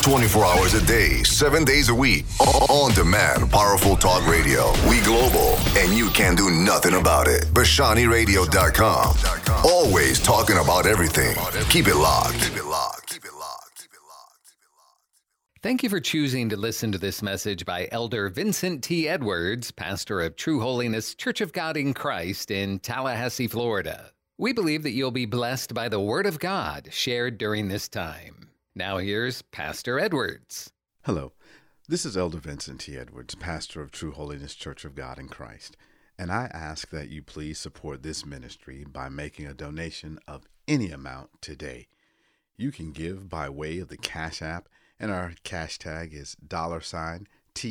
24 hours a day, 7 days a week. On demand, powerful talk radio. We global, and you can't do nothing about it. BashaniRadio.com. Always talking about everything. Keep it locked. Keep it locked. Keep it locked. Keep it locked. Keep it locked. Thank you for choosing to listen to this message by Elder Vincent T. Edwards, pastor of True Holiness Church of God in Christ in Tallahassee, Florida. We believe that you'll be blessed by the Word of God shared during this time. Now here's Pastor Edwards. Hello, this is Elder Vincent T. Edwards, pastor of True Holiness Church of God in Christ, and I ask that you please support this ministry by making a donation of any amount today. You can give by way of the Cash App, and our cash tag is $THCOGIC.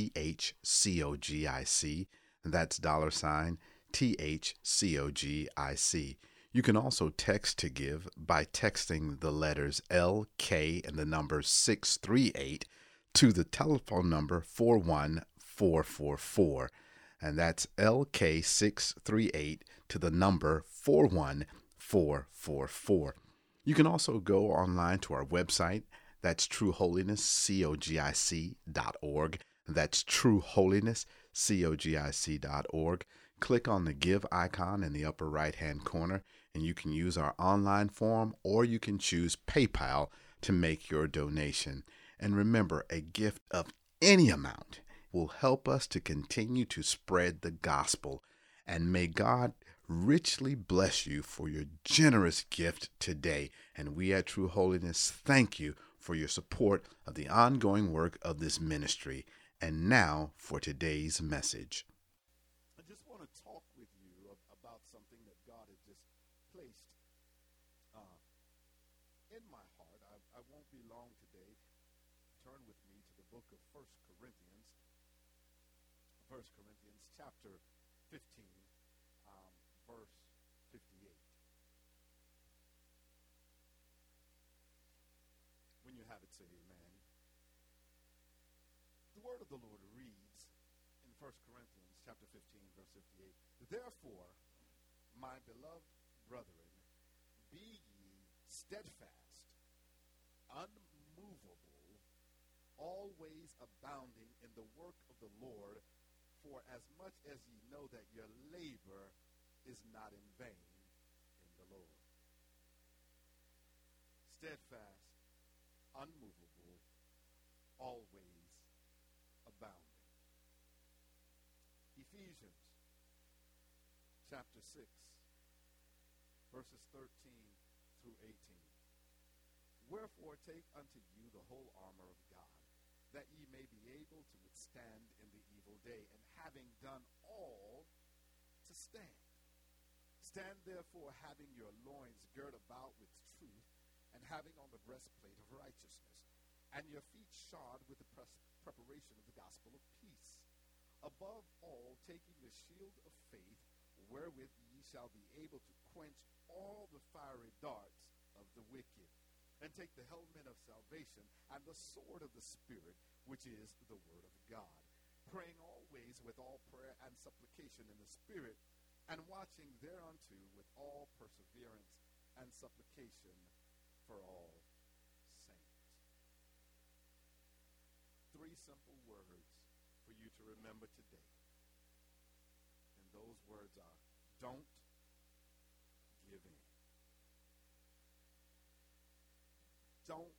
That's $THCOGIC. You can also text to give by texting the letters LK and the number 638 to the telephone number 41444. And that's LK638 to the number 41444. You can also go online to our website. That's trueholinesscogic.org. That's trueholinesscogic.org. Click on the Give icon in the upper right-hand corner, and you can use our online form, or you can choose PayPal to make your donation. And remember, a gift of any amount will help us to continue to spread the gospel. And may God richly bless you for your generous gift today. And we at True Holiness thank you for your support of the ongoing work of this ministry. And now for today's message. I just want to talk with you about something that God has just placed in my heart. I won't be long today. Turn with me to the book of 1 Corinthians. 1 Corinthians chapter 15, verse 58. When you have it, say amen. The word of the Lord reads in 1 Corinthians chapter 15, verse 58. Therefore, my beloved brethren, be ye steadfast, unmovable, always abounding in the work of the Lord, for as much as ye know that your labor is not in vain in the Lord. Steadfast, unmovable, always abounding. Ephesians chapter 6, verses 13 through 18. Wherefore take unto you the whole armor of God, that ye may be able to withstand in the evil day, and having done all, to stand. Stand therefore, having your loins girt about with truth, and having on the breastplate of righteousness, and your feet shod with the preparation of the gospel of peace. Above all, taking the shield of faith, wherewith ye shall be able to quench all the fiery darts of the wicked. And take the helmet of salvation and the sword of the Spirit, which is the word of God. Praying always with all prayer and supplication in the Spirit, and watching thereunto with all perseverance and supplication for all saints. 3 simple words for you to remember today. And those words are, don't give in. Don't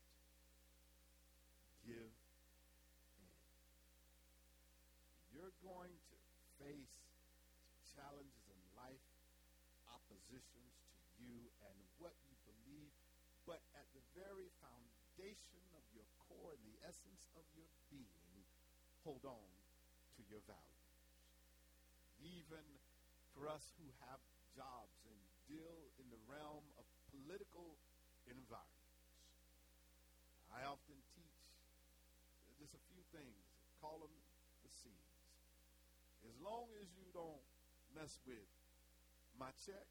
give in. You're going to face some challenges in life, oppositions to you and what you believe, but at the very foundation of your core and the essence of your being, hold on to your values. Even for us who have jobs and deal in the realm of political environments, I often teach just a few things, call them the C's. As long as you don't mess with my check,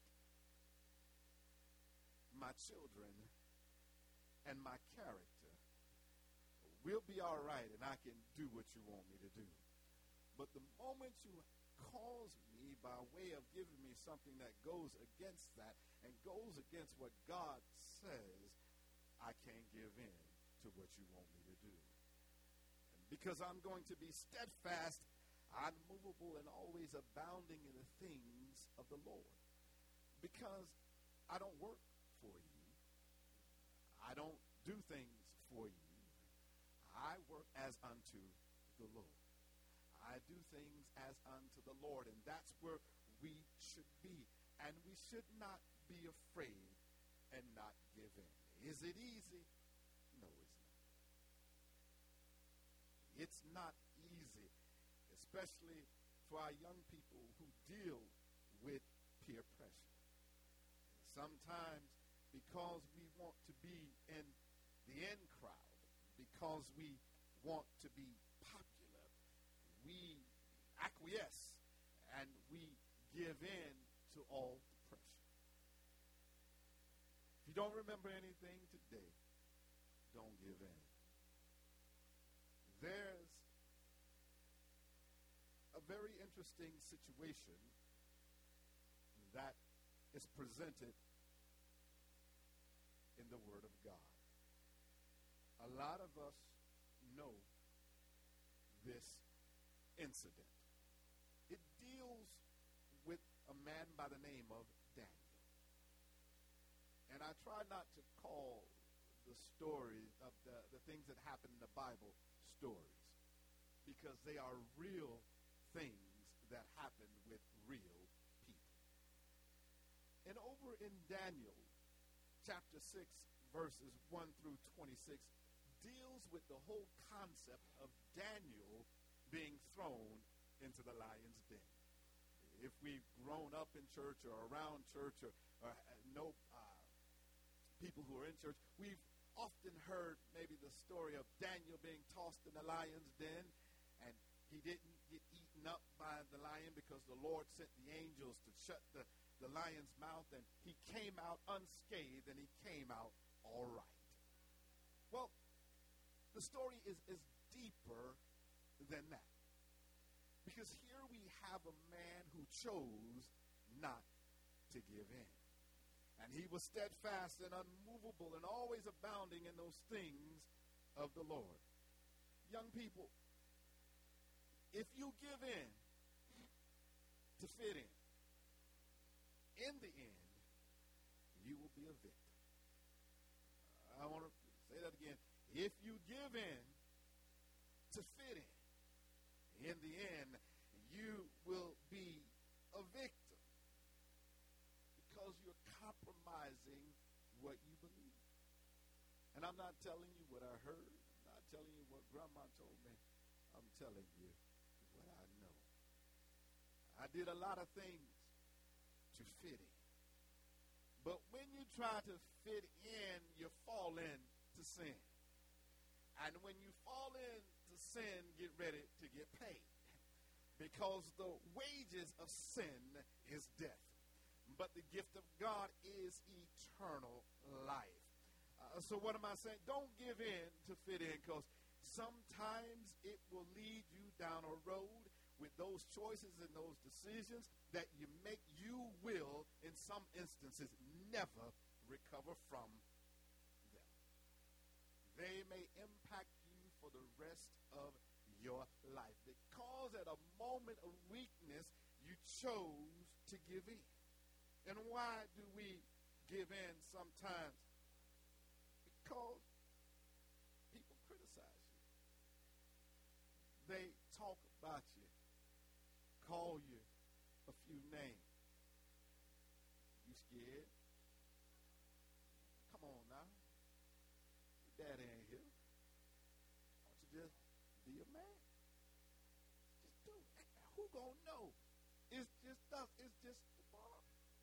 my children, and my character, we'll be all right and I can do what you want me to do. But the moment you cause me by way of giving me something that goes against that and goes against what God says, I can't give in to what you want me to do. And because I'm going to be steadfast, unmovable, and always abounding in the things of the Lord. Because I don't work for you. I don't do things for you. I work as unto the Lord. I do things as unto the Lord, and that's where we should be. And we should not be afraid and not give in. Is it easy? No, it's not. It's not easy, especially for our young people who deal with peer pressure. Sometimes because we want to be in the in crowd, because we want to be popular, we acquiesce and we give in to all the pressure. If you don't remember anything today, don't give in. There's a very interesting situation that is presented in the Word of God. A lot of us know this incident. It deals with a man by the name of Daniel. And I try not to call the story of the things that happen in the Bible stories, because they are real things that happen with real people. And over in Daniel, chapter 6, verses 1 through 26, deals with the whole concept of Daniel being thrown into the lion's den. If we've grown up in church or around church or know people who are in church, we've often heard maybe the story of Daniel being tossed in the lion's den, and he didn't get eaten up by the lion because the Lord sent the angels to shut the lion's mouth, and he came out unscathed, and he came out all right. Well, the story is deeper than that, because here we have a man who chose not to give in. And he was steadfast and unmovable and always abounding in those things of the Lord. Young people, if you give in to fit in the end, you will be a victim. I want to say that again. If you give in to fit in the end, you will be a victim. Because you're compromising what you believe. And I'm not telling you what I heard. I'm not telling you what Grandma told me. I'm telling you what I know. I did a lot of things to fit in. But when you try to fit in, you fall into sin. And when you fall into sin, get ready to get paid. Because the wages of sin is death. But the gift of God is eternal life. So what am I saying? Don't give in to fit in, because sometimes it will lead you down a road with those choices and those decisions that you make. You will, in some instances, never recover from them. They may impact you for the rest of your life, because at a moment of weakness, you chose to give in. And why do we give in sometimes? Because people criticize you. They talk about you, call you a few names. You scared? Come on now. Your daddy ain't here. Why don't you just be a man? Just do it. Who gonna know? It's just us. It's just the bar.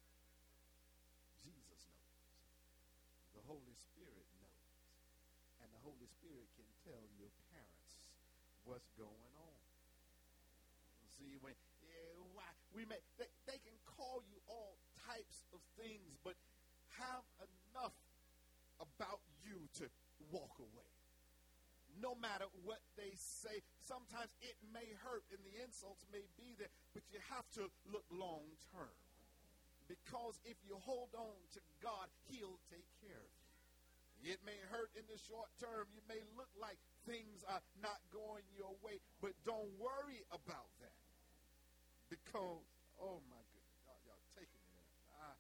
Jesus knows. The Holy Spirit knows. And the Holy Spirit can tell your parents what's going on. See, when they can call you all types of things, but have enough about you to walk away. No matter what they say, sometimes it may hurt and the insults may be there, but you have to look long term. Because if you hold on to God, He'll take care of you. It may hurt in the short term. You may look like things are not going your way, but don't worry about that. Because, oh my goodness, y'all taking me there.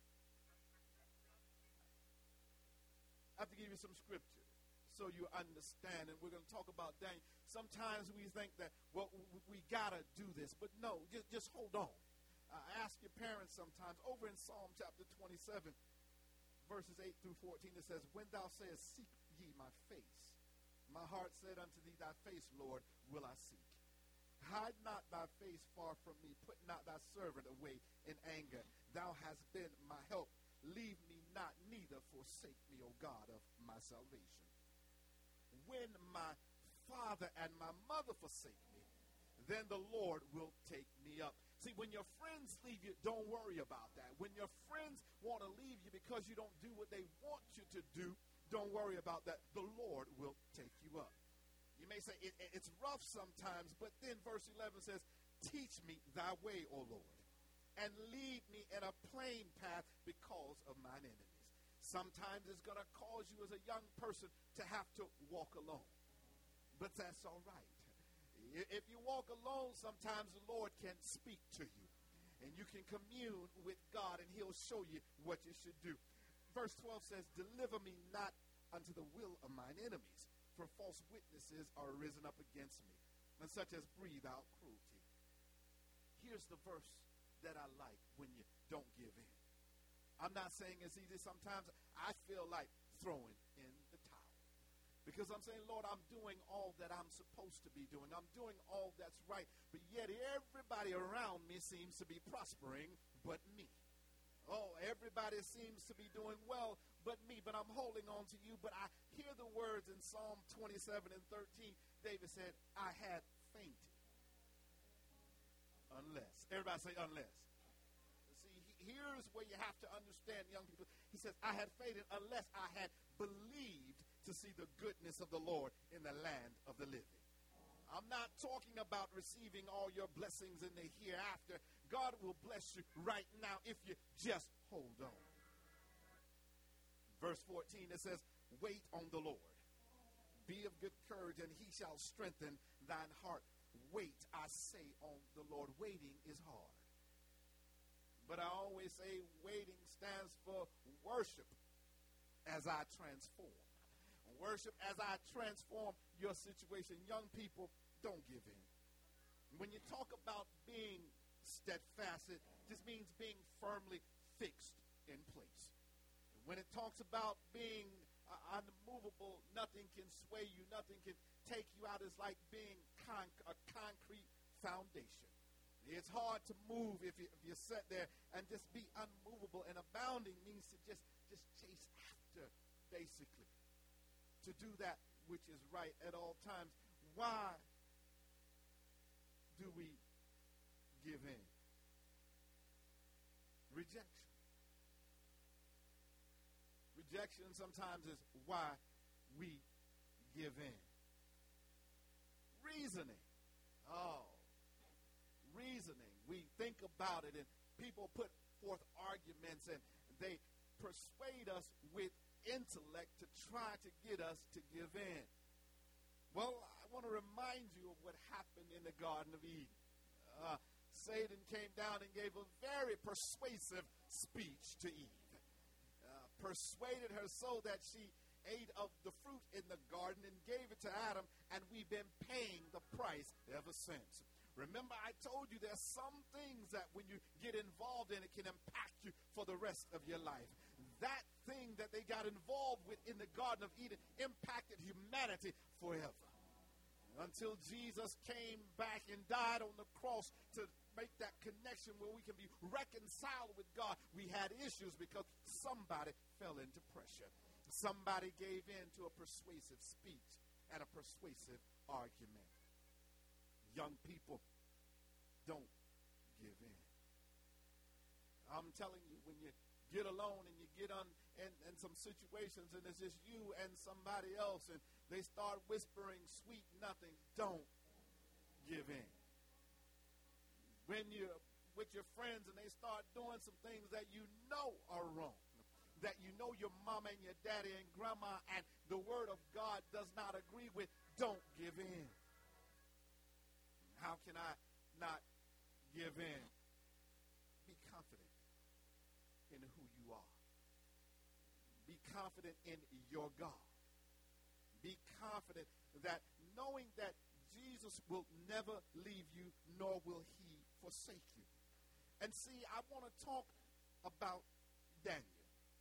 I have to give you some scripture so you understand, and we're going to talk about Daniel. Sometimes we think that, well, we got to do this, but no, just hold on. Ask your parents sometimes. Over in Psalm chapter 27, verses 8 through 14, it says, when thou sayest, seek ye my face, my heart said unto thee, thy face, Lord, will I seek. Hide not thy face far from me. Put not thy servant away in anger. Thou hast been my help. Leave me not, neither forsake me, O God of my salvation. When my father and my mother forsake me, then the Lord will take me up. See, when your friends leave you, don't worry about that. When your friends want to leave you because you don't do what they want you to do, don't worry about that. The Lord will take you up. You may say it's rough sometimes, but then verse 11 says, teach me thy way, O Lord, and lead me in a plain path because of mine enemies. Sometimes it's going to cause you as a young person to have to walk alone, but that's all right. If you walk alone, sometimes the Lord can speak to you, and you can commune with God, and he'll show you what you should do. Verse 12 says, deliver me not unto the will of mine enemies, for false witnesses are risen up against me, and such as breathe out cruelty. Here's the verse that I like when you don't give in. I'm not saying it's easy. Sometimes I feel like throwing in the towel. Because I'm saying, Lord, I'm doing all that I'm supposed to be doing. I'm doing all that's right. But yet everybody around me seems to be prospering but me. Oh, everybody seems to be doing well but me. But I'm holding on to you. But I hear the words in Psalm 27 and 13. David said, I had fainted. Unless. Everybody say unless. See, here's where you have to understand, young people. He says, I had fainted unless I had believed to see the goodness of the Lord in the land of the living. I'm not talking about receiving all your blessings in the hereafter. God will bless you right now if you just hold on. Verse 14, it says, wait on the Lord. Be of good courage, and he shall strengthen thine heart. Wait, I say, on the Lord. Waiting is hard. But I always say waiting stands for worship as I transform. Worship as I transform your situation. Young people, don't give in. When you talk about being steadfast, it just means being firmly fixed in place. When it talks about being unmovable, nothing can sway you, nothing can take you out. It's like being a concrete foundation. It's hard to move if you sit there and just be unmovable. And abounding means to just chase after, basically. To do that which is right at all times. Why do we give in? Rejection. Rejection sometimes is why we give in. Reasoning. Oh, reasoning. We think about it, and people put forth arguments, and they persuade us with intellect to try to get us to give in. Well, I want to remind you of what happened in the Garden of Eden. Satan came down and gave a very persuasive speech to Eve. Persuaded her so that she ate of the fruit in the garden and gave it to Adam, and we've been paying the price ever since. Remember, I told you there's some things that when you get involved in, it can impact you for the rest of your life. That thing that they got involved with in the Garden of Eden impacted humanity forever. Until Jesus came back and died on the cross to make that connection where we can be reconciled with God. We had issues because somebody fell into pressure. Somebody gave in to a persuasive speech and a persuasive argument. Young people, don't give in. I'm telling you, when you get alone and you get in some situations and it's just you and somebody else and they start whispering sweet nothings, don't give in. When you're with your friends and they start doing some things that you know are wrong, that you know your mama and your daddy and grandma and the word of God does not agree with, don't give in. How can I not give in? Be confident in who you are. Be confident in your God. Be confident that knowing that Jesus will never leave you, nor will he forsake you. And see, I want to talk about Daniel.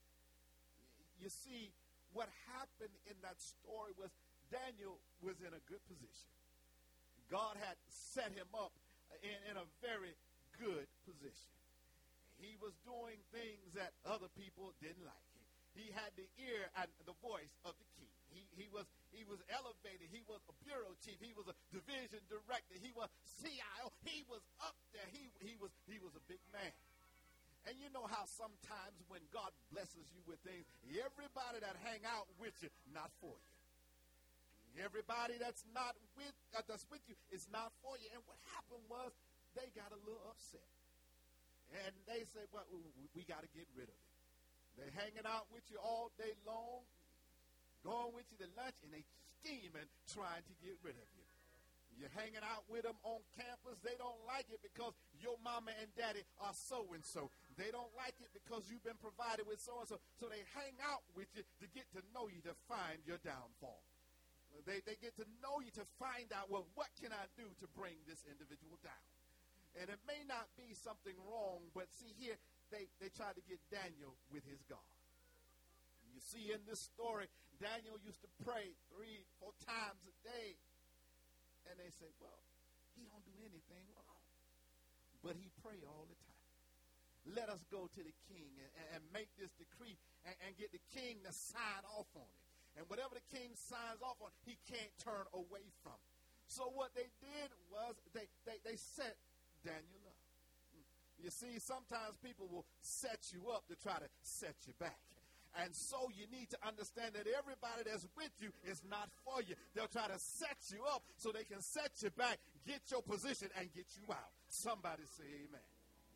You see, what happened in that story was Daniel was in a good position. God had set him up in a very good position. He was doing things that other people didn't like. He had the ear and the voice of the king. He was elevated. He was a bureau chief. He was a division director. He was CIO. He was up there. He was a big man. And you know how sometimes when God blesses you with things, everybody that hang out with you, not for you. Everybody that's with you is not for you. And what happened was they got a little upset. And they said, well, we got to get rid of it. They're hanging out with you all day long, going with you to lunch, and they scheming, trying to get rid of you. You're hanging out with them on campus. They don't like it because your mama and daddy are so-and-so. They don't like it because you've been provided with so-and-so. So they hang out with you to get to know you, to find your downfall. They get to know you to find out, well, what can I do to bring this individual down? And it may not be something wrong, but see here, they tried to get Daniel with his God. You see in this story, Daniel used to pray 3-4 times a day. And they say, well, he don't do anything wrong. But he pray all the time. Let us go to the king and make this decree and get the king to sign off on it. And whatever the king signs off on, he can't turn away from. So what they did was they set Daniel up. You see, sometimes people will set you up to try to set you back. And so you need to understand that everybody that's with you is not for you. They'll try to set you up so they can set you back, get your position, and get you out. Somebody say amen.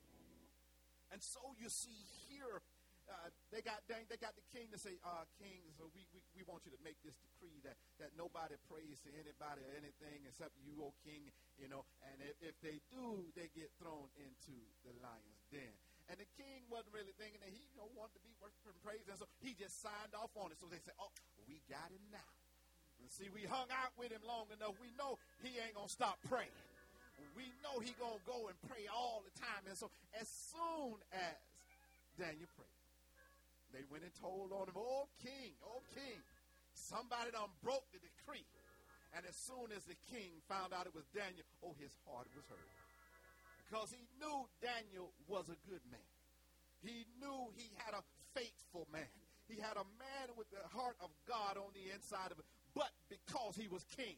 And so you see here, they got the king to say, king, so we want you to make this decree that nobody prays to anybody or anything except you, O king, you know, and if they do, they get thrown into the lion's den. And the king wasn't really thinking that he wanted to be worshiping and praise, and so he just signed off on it. So they said, oh, we got him now. And see, we hung out with him long enough. We know he ain't going to stop praying. We know he going to go and pray all the time. And so as soon as Daniel prayed, they went and told on him, oh, king, somebody done broke the decree. And as soon as the king found out it was Daniel, his heart was hurt. Because he knew Daniel was a good man. He knew he had a faithful man. He had a man with the heart of God on the inside of him. But because he was king,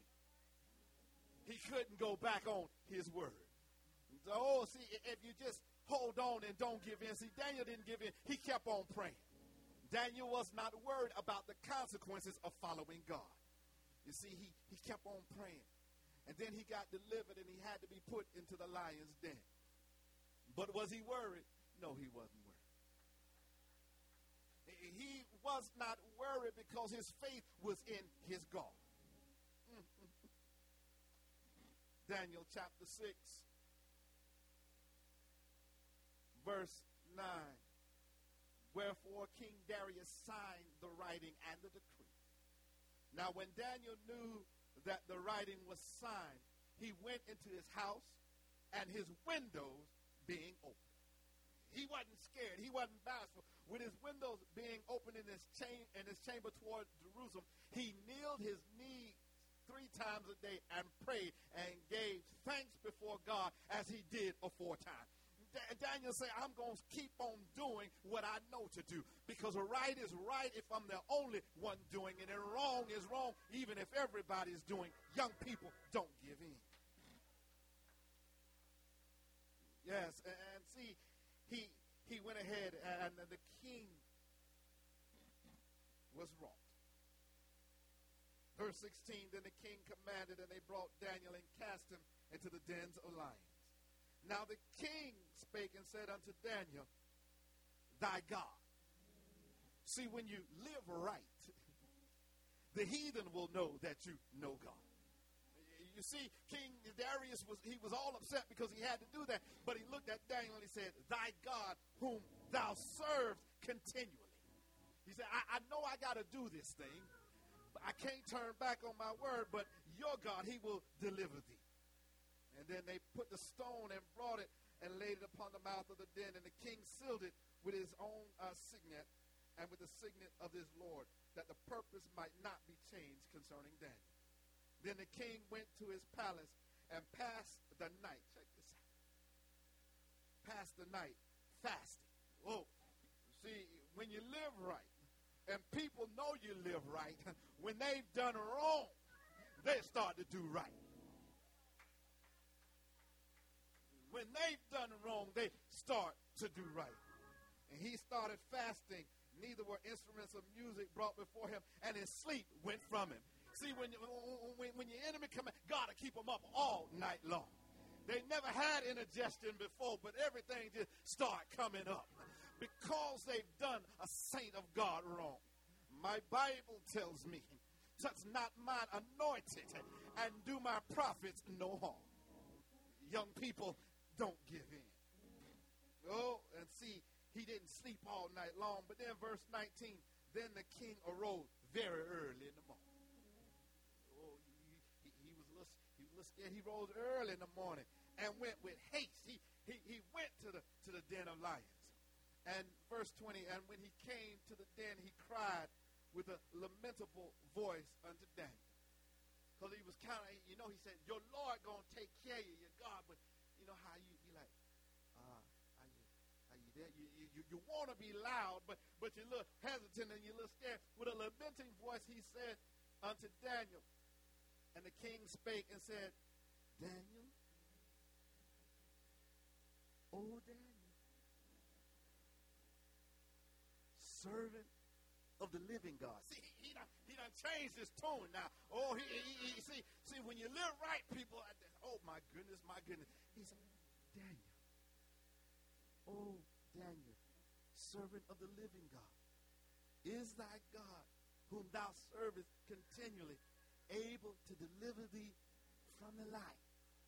he couldn't go back on his word. So, see, if you just hold on and don't give in. See, Daniel didn't give in. He kept on praying. Daniel was not worried about the consequences of following God. You see, he kept on praying. And then he got delivered and he had to be put into the lion's den. But was he worried? No, he wasn't worried. He was not worried because his faith was in his God. Daniel chapter 6, verse 9. Wherefore King Darius signed the writing and the decree. Now when Daniel knew that the writing was signed, he went into his house, and his windows being open. He wasn't scared. He wasn't bashful. With his windows being open in his chamber toward Jerusalem, he kneeled his knees 3 times a day and prayed and gave thanks before God as he did aforetime. Daniel said, I'm going to keep on doing what I know to do, because right is right if I'm the only one doing it, and wrong is wrong even if everybody's doing. Young people, don't give in. Yes, and see, he went ahead, and the king was wrought. Verse 16, then the king commanded, and they brought Daniel and cast him into the dens of lions. Now the king spake and said unto Daniel, thy God See, when you live right, the heathen will know that you know God. You see, King Darius was all upset because he had to do that. But he looked at Daniel and he said, thy God whom thou servest continually. He said, I know I got to do this thing. But I can't turn back on my word, but your God, he will deliver thee. And then they put the stone and brought it and laid it upon the mouth of the den. And the king sealed it with his own signet and with the signet of his Lord, that the purpose might not be changed concerning Daniel. Then the king went to his palace and passed the night. Check this out. Passed the night fasting. Oh, see, when you live right, and people know you live right, when they've done wrong, they start to do right. When they've done wrong, they start to do right. And he started fasting. Neither were instruments of music brought before him, and his sleep went from him. See, when your enemy come in, God will keep them up all night long. They never had indigestion before, but everything just start coming up because they've done a saint of God wrong. My Bible tells me, touch not mine anointed and do my prophets no harm. Young people, don't give in. Oh, and see, he didn't sleep all night long. But then verse 19, then the king arose very early in the morning. Oh, he was a little scared. He rose early in the morning and went with haste. He went to the den of lions. And verse 20, and when he came to the den, he cried with a lamentable voice unto Daniel. Because he was kind of, he said, your Lord going to take care of you, your God. But you know how you be like, are you there? You want to be loud, but you're a little hesitant and you're a little scared. With a lamenting voice, he said unto Daniel, and the king spake and said, Daniel, O Daniel, servant of the living God. See, he done changed his tone now. Oh, see, when you live right, people, oh my goodness. He said, Daniel, oh Daniel, servant of the living God, is thy God, whom thou servest continually, able to deliver thee from the life?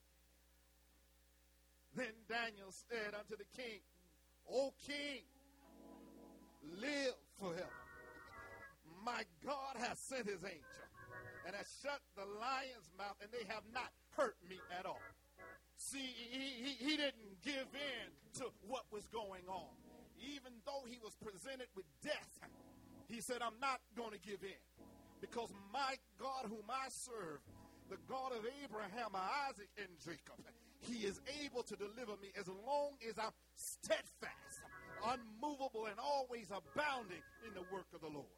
Then Daniel said unto the king, O king, live forever. My God has sent his angel and has shut the lion's mouth, and they have not hurt me at all. See, he didn't give in to what was going on. Even though he was presented with death, he said, I'm not going to give in. Because my God whom I serve, the God of Abraham, Isaac, and Jacob, he is able to deliver me as long as I'm steadfast, unmovable, and always abounding in the work of the Lord.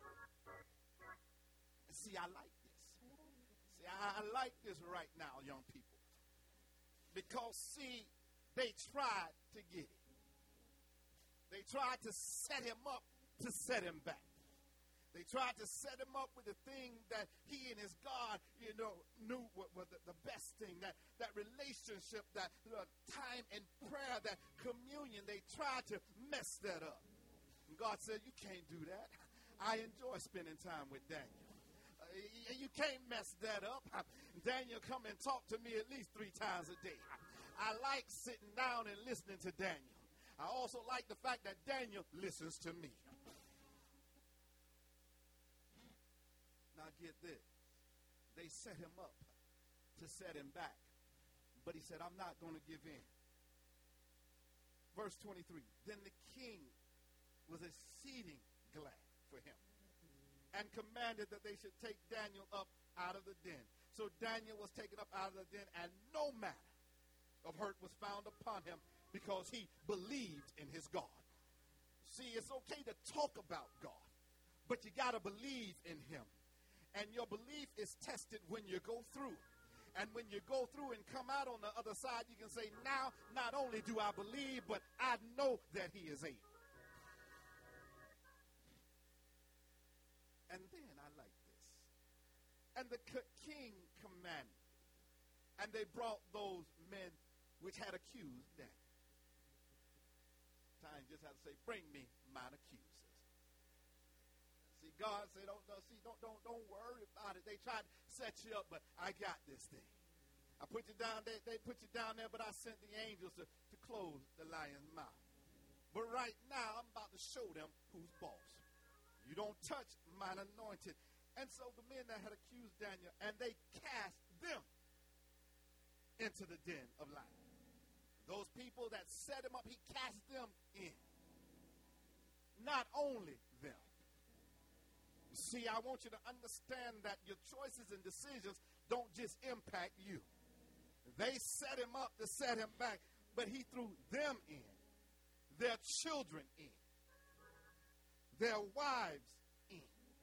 See, I like this. See, I like this right now, young people. Because, see, they tried to get it. They tried to set him up to set him back. They tried to set him up with the thing that he and his God, knew was the best thing, that relationship, that time in prayer, that communion. They tried to mess that up. And God said, you can't do that. I enjoy spending time with Daniel. You can't mess that up. Daniel come and talk to me at least 3 times a day. I like sitting down and listening to Daniel. I also like the fact that Daniel listens to me. Now get this. They set him up to set him back. But he said, I'm not going to give in. Verse 23. Then the king was exceeding glad for him and commanded that they should take Daniel up out of the den. So Daniel was taken up out of the den, and no manner of hurt was found upon him, because he believed in his God. See, it's okay to talk about God, but you got to believe in him. And your belief is tested when you go through. And when you go through and come out on the other side, you can say, now, not only do I believe, but I know that he is able. And then I like this. And the king commanded, and they brought those men which had accused Daniel. Time just had to say, bring me mine accusers. God said, don't worry about it. They tried to set you up, but I got this thing. I put you down there. They put you down there, but I sent the angels to close the lion's mouth. But right now, I'm about to show them who's boss. You don't touch mine anointed. And so the men that had accused Daniel, and they cast them into the den of lions. Those people that set him up, he cast them in. Not only them. See, I want you to understand that your choices and decisions don't just impact you. They set him up to set him back, but he threw them in, their children in, their wives in.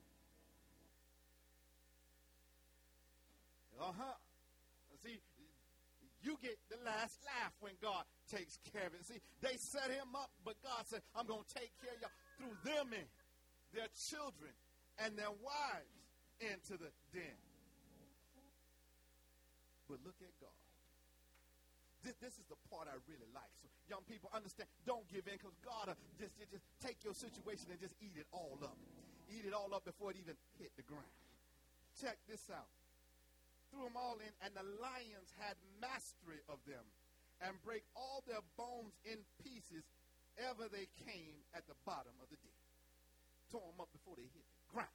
See, you get the last laugh when God takes care of it. See, they set him up, but God said, I'm going to take care of y'all. Threw them in, their children, and their wives into the den. But look at God. This is the part I really like. So young people, understand, don't give in, because God will just take your situation and just eat it all up. Eat it all up before it even hit the ground. Check this out. Threw them all in, and the lions had mastery of them and break all their bones in pieces ever they came at the bottom of the den. Tore them up before they hit the ground.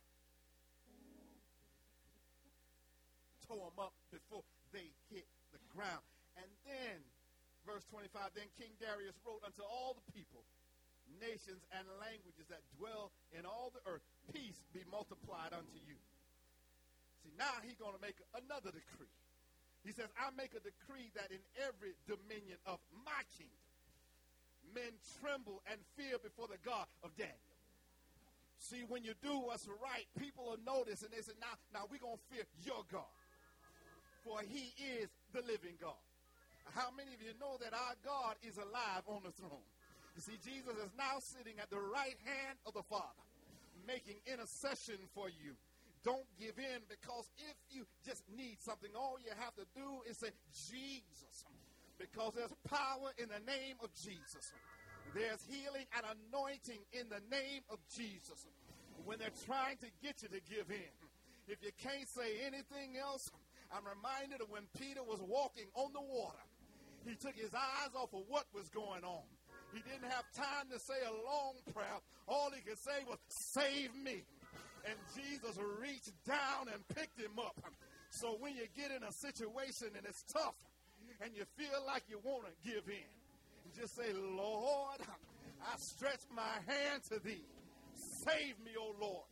Tore them up before they hit the ground. And then, verse 25, then King Darius wrote unto all the people, nations, and languages that dwell in all the earth, peace be multiplied unto you. See, now he's going to make another decree. He says, I make a decree that in every dominion of my kingdom, men tremble and fear before the God of Daniel. See, when you do what's right, people will notice, and they say, now we're going to fear your God, for he is the living God. How many of you know that our God is alive on the throne? You see, Jesus is now sitting at the right hand of the Father, making intercession for you. Don't give in, because if you just need something, all you have to do is say, Jesus, because there's power in the name of Jesus. There's healing and anointing in the name of Jesus. When they're trying to get you to give in, if you can't say anything else, I'm reminded of when Peter was walking on the water. He took his eyes off of what was going on. He didn't have time to say a long prayer. All he could say was, save me. And Jesus reached down and picked him up. So when you get in a situation and it's tough and you feel like you want to give in, just say, Lord, I stretch my hand to thee. Save me, O Lord.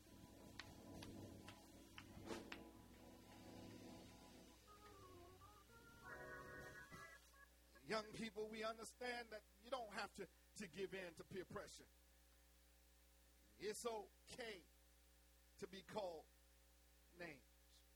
Young people, we understand that you don't have to give in to peer pressure. It's okay to be called names.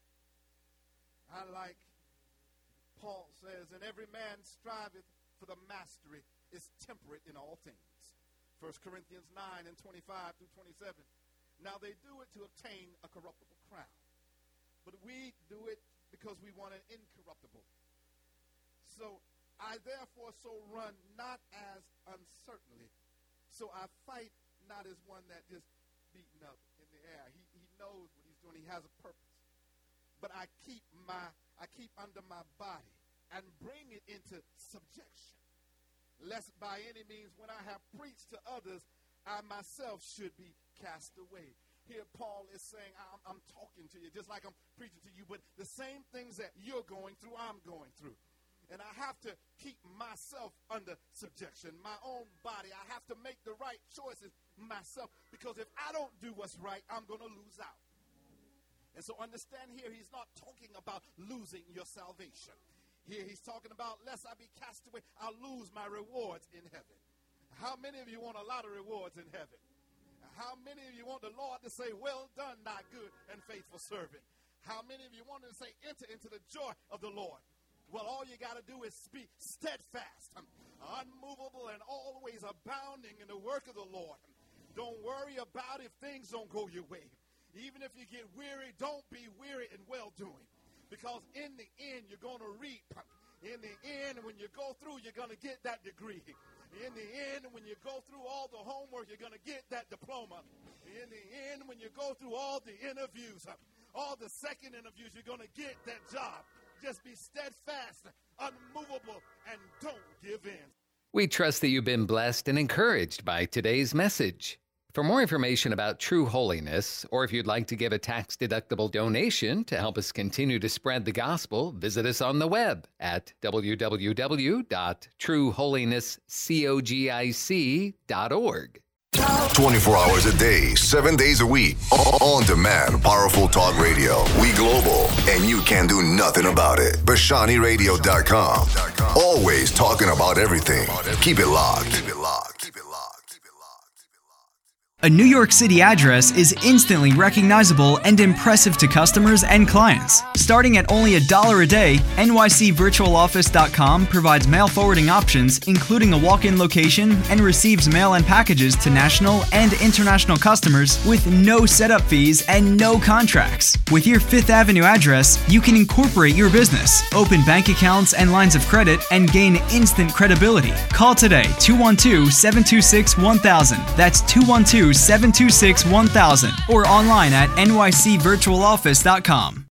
I like Paul says, and every man striveth for the mastery is temperate in all things. 1 Corinthians 9 and 25 through 27. Now they do it to obtain a corruptible crown, but we do it because we want an incorruptible. So I therefore so run not as uncertainly. So I fight not as one that just beaten up in the air. He knows what he's doing. He has a purpose. But I keep under my body and bring it into subjection, lest by any means when I have preached to others, I myself should be cast away. Here Paul is saying, I'm talking to you just like I'm preaching to you, but the same things that you're going through, I'm going through. And I have to keep myself under subjection, my own body. I have to make the right choices myself, because if I don't do what's right, I'm going to lose out. And so understand here, he's not talking about losing your salvation. Here he's talking about, lest I be cast away, I'll lose my rewards in heaven. How many of you want a lot of rewards in heaven? How many of you want the Lord to say, well done, thy good and faithful servant? How many of you want to say, enter into the joy of the Lord? Well, all you got to do is be steadfast, unmovable, and always abounding in the work of the Lord. Don't worry about if things don't go your way. Even if you get weary, don't be weary in well-doing. Because in the end, you're going to reap. In the end, when you go through, you're going to get that degree. In the end, when you go through all the homework, you're going to get that diploma. In the end, when you go through all the interviews, all the second interviews, you're going to get that job. Just be steadfast, unmovable, and don't give in. We trust that you've been blessed and encouraged by today's message. For more information about True Holiness, or if you'd like to give a tax-deductible donation to help us continue to spread the gospel, visit us on the web at www.trueholinesscogic.org. 24 hours a day, 7 days a week. On demand, powerful talk radio. We global, and you can do nothing about it. BashaniRadio.com. Always talking about everything. Keep it locked. Keep it locked. Keep it locked. Keep it locked. A New York City address is instantly recognizable and impressive to customers and clients. Starting at only $1 a day, nycvirtualoffice.com provides mail forwarding options, including a walk-in location, and receives mail and packages to national and international customers with no setup fees and no contracts. With your Fifth Avenue address, you can incorporate your business, open bank accounts and lines of credit, and gain instant credibility. Call today, 212-726-1000. That's 212-726-1000, or online at nycvirtualoffice.com.